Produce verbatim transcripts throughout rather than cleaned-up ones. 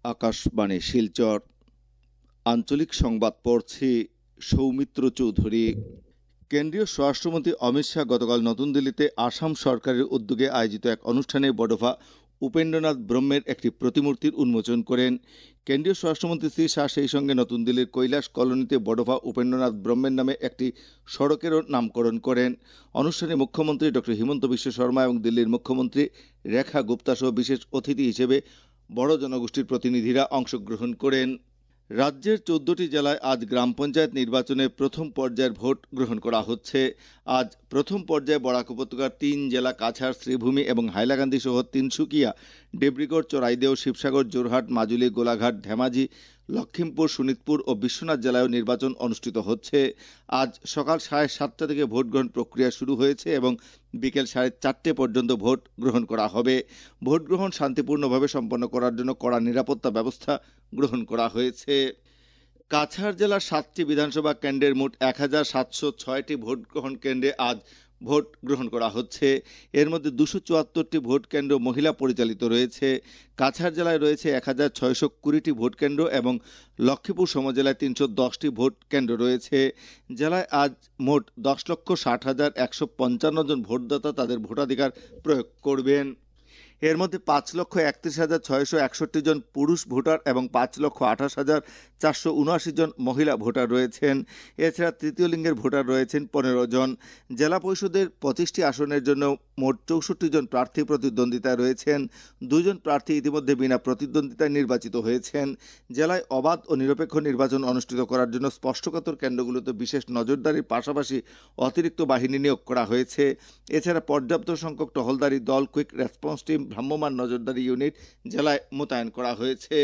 আকাশবাণী শিলচর আঞ্চলিক সংবাদ পড়ছি সৌমিত্র চৌধুরী। কেন্দ্রীয় স্বরাষ্ট্রমন্ত্রী অমিত শাহ গতকাল নতুন দিল্লিতে আসাম সরকারের উদ্যোগে আয়োজিত এক অনুষ্ঠানে বড়ফা উপেন্দ্রনাথ ব্রহ্মের একটি প্রতিমূর্তির উন্মোচন করেন। কেন্দ্রীয় স্বরাষ্ট্রমন্ত্রী শ্রী শাহ সেই সঙ্গে নতুন দিল্লির কৈলাস কলোনিতে বড়ফা উপেন্দ্রনাথ ব্রহ্মের নামে একটি সড়কেরও নামকরণ করেন। অনুষ্ঠানে মুখ্যমন্ত্রী ডক্টর হিমন্ত বিশ্ব শর্মা এবং দিল্লির মুখ্যমন্ত্রী রেখা গুপ্তা সহ বিশেষ অতিথি হিসেবে বড় জনগোষ্ঠীর প্রতিনিধিরা অংশগ্রহণ করেন। রাজ্যের চোদ্দটি জেলায় আজ গ্রাম পঞ্চায়েত নির্বাচনে প্রথম পর্যায়ের ভোট গ্রহণ করা হচ্ছে। আজ প্রথম পর্যায়ে বরাক উপত্যকার তিন জেলা কাছাড়, শ্রীভূমি এবং হাইলাকান্দি সহ তিনসুকিয়া, ডিব্রুগড়, চড়াইদেও, শিবসাগর, যোরহাট, মাজুলী, গোলাঘাট, ধেমাজি, লক্ষিমপুর, শোনিতপুর ও বিশ্বনাথ জেলায়ও নির্বাচন অনুষ্ঠিত হচ্ছে। আজ সকাল সাড়ে সাতটা থেকে ভোট গ্রহণ প্রক্রিয়া শুরু হয়েছে এবং বিকেল সাড়ে চারটে পর্যন্ত ভোট গ্রহণ করা হবে। ভোট গ্রহণ শান্তিপূর্ণভাবে সম্পন্ন করার জন্য কড়া নিরাপত্তা ব্যবস্থা গ্রহণ করা হয়েছে। কাছাড় জেলার সাতটি বিধানসভা কেন্দ্রের মোট এক হাজার সাতশো ছয়টি ভোট গ্রহণ কেন্দ্রে আজ ভোট গ্রহণ করা হচ্ছে। এর মধ্যে দুশো চুয়াত্তরটি ভোট কেন্দ্র মহিলা পরিচালিত রয়েছে। কাছাড় জেলায় রয়েছে এক হাজার ছয়শো কুড়িটি ভোট কেন্দ্র এবং লক্ষ্মীপুর সমজেলায় তিনশো দশটি ভোট কেন্দ্র রয়েছে। জেলায় আজ মোট দশ লক্ষ ষাট হাজার একশো পঞ্চান্ন জন ভোটদাতা তাদের ভোটাধিকার প্রয়োগ করবেন। এর মধ্যে পাঁচ লক্ষ একত্রিশ হাজার ছয়শো একষট্টি জন পুরুষ ভোটার এবং পাঁচ লক্ষ আঠাশ হাজার চারশো উনআশি জন মহিলা ভোটার রয়েছেন। এছাড়া তৃতীয় লিঙ্গের ভোটার রয়েছেন পনেরো জন। জেলা পরিষদের পঁচিশটি আসনের জন্য মোট চৌষট্টি জন প্রার্থী প্রতিদ্বন্দ্বিতায় রয়েছেন। দুজন প্রার্থী ইতিমধ্যে বিনা প্রতিদ্বন্দ্বিতায় নির্বাচিত হয়েছেন। জেলায় অবাধ ও নিরপেক্ষ নির্বাচন অনুষ্ঠিত করার জন্য স্পষ্টকাতর কেন্দ্রগুলোতে বিশেষ নজরদারির পাশাপাশি অতিরিক্ত বাহিনী নিয়োগ করা হয়েছে। এছাড়া পর্যাপ্ত সংখ্যক টহলদারি দল, কুইক রেসপন্স টিম, ভ্রাম্যমাণ নজরদারি ইউনিট জেলায় মোতায়েন করা হয়েছে।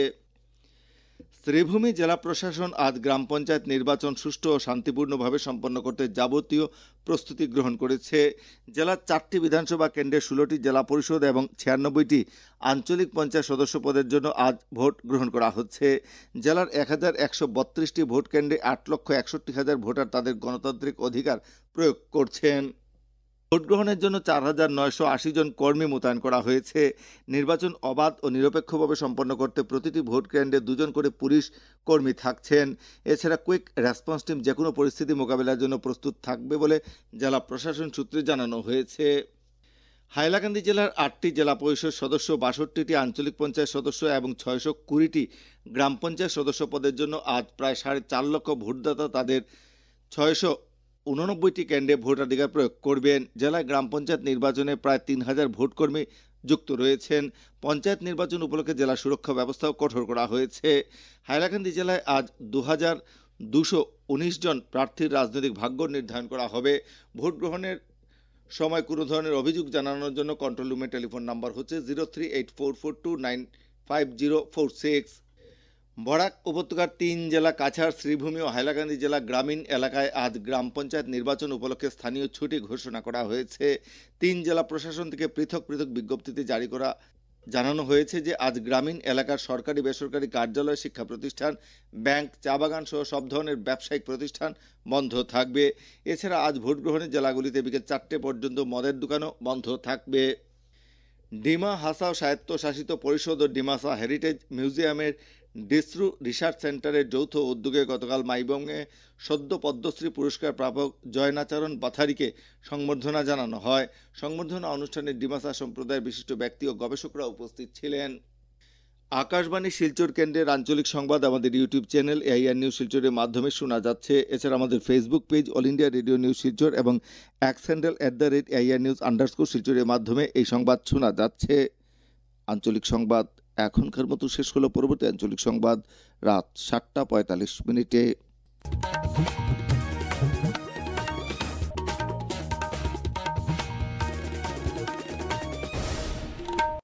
শ্রীভূমি জেলা প্রশাসন আজ গ্রাম পঞ্চায়েত নির্বাচন সুষ্ঠু ও শান্তিপূর্ণভাবে সম্পন্ন করতে যাবতীয় প্রস্তুতি গ্রহণ করেছে। জেলার চারটি বিধানসভা কেন্দ্রে ষোলোটি জেলা পরিষদ এবং ছিয়ানব্বইটি আঞ্চলিক পঞ্চায়েত সদস্য পদের জন্য আজ ভোট গ্রহণ করা হচ্ছে। জেলার এক হাজার একশো বত্রিশটি ভোট কেন্দ্রে আট লক্ষ একষট্টি হাজার ভোটার তাদের গণতান্ত্রিক অধিকার প্রয়োগ করছেন। ভোট গ্রহণের জন্য চার হাজার নয়শো আশি জন কর্মী মোতায়েন করা হয়েছে। নির্বাচন অবাধ ও নিরপেক্ষভাবে সম্পন্ন করতে প্রতিটি ভোট কেন্দ্রে দুজন করে পুলিশ কর্মী থাকছেন। এছাড়া কুইক রেসপন্স টিম যে কোনো পরিস্থিতি মোকাবিলার জন্য প্রস্তুত থাকবে বলে জেলা প্রশাসন সূত্রে জানানো হয়েছে। হাইলাকান্দি জেলার আটটি জেলা পরিষদ সদস্য, বাষট্টিটি আঞ্চলিক পঞ্চায়েত সদস্য এবং ছয়শো কুড়িটি গ্রাম পঞ্চায়েত সদস্য পদের জন্য আজ প্রায় সাড়ে চার লক্ষ ভোটদাতা তাদের ছয়শো উননব্বইটি কেন্দ্রে ভোটাধিকার প্রয়োগ করবেন। জেলায় গ্রাম পঞ্চায়েত নির্বাচনে প্রায় তিন হাজার ভোটকর্মী যুক্ত রয়েছেন। পঞ্চায়েত নির্বাচন উপলক্ষে জেলা সুরক্ষা ব্যবস্থাও কঠোর করা হয়েছে। হাইলাকান্দি জেলায় আজ দু হাজার দুশো উনিশ জন প্রার্থীর রাজনৈতিক ভাগ্য নির্ধারণ করা হবে। ভোট গ্রহণের সময় কোনো ধরনের অভিযোগ জানানোর জন্য কন্ট্রোল রুমের টেলিফোন নাম্বার হচ্ছে zero three eight four four two nine five zero four six. Barak উপত্যকার তিন জেলা কাছাড়, শ্রীভূমি ও হাইলাকান্দি জেলা গ্রামীণ এলাকায় আজ গ্রাম পঞ্চায়েত নির্বাচন উপলক্ষে স্থানীয় ছুটি ঘোষণা করা হয়েছে। তিন জেলা প্রশাসন থেকে পৃথক পৃথক বিজ্ঞপ্তিতে জারি করা জানানো হয়েছে যে আজ গ্রামীণ এলাকার সরকারি বেসরকারি কার্যালয়, শিক্ষা প্রতিষ্ঠান, ব্যাংক, চা বাগান সহ সব ধরনের ব্যবসায়িক প্রতিষ্ঠান বন্ধ থাকবে। এছাড়া আজ ভোট গ্রহণের জেলাগুলিতে বিকেল চারটে পর্যন্ত মদের দোকানও বন্ধ থাকবে। ডিমা হাসাও স্বায়ত্তশাসিত পরিষদ ও ডিমাসা হেরিটেজ মিউজিয়ামের ডিসরু রিসার্চ সেন্টারের যৌথ উদ্যোগে গতকাল মাইবংয়ে সদ্য পদ্মশ্রী পুরস্কার প্রাপক জয়নাচারণ বাথারিকে সংবর্ধনা জানানো হয়। সংবর্ধনা অনুষ্ঠানে ডিমাসা সম্প্রদায়ের বিশিষ্ট ব্যক্তি ও গবেষকরা উপস্থিত ছিলেন। আকাশবাণী শিলচর কেন্দ্রের আঞ্চলিক সংবাদ আমাদের ইউটিউব চ্যানেল এআইআর নিউজ শিলচরের মাধ্যমে শোনা যাচ্ছে। এছাড়া আমাদের Facebook page all India radio news Silchar এবং X handle at the rate AIR news underscore শিলচরের মাধ্যমে এই সংবাদ শোনা যাচ্ছে। আঞ্চলিক সংবাদ এখনকার মতো শেষ হলো। পরবর্তী আঞ্চলিক সংবাদ রাত সাতটা পঁয়তাল্লিশ মিনিটে।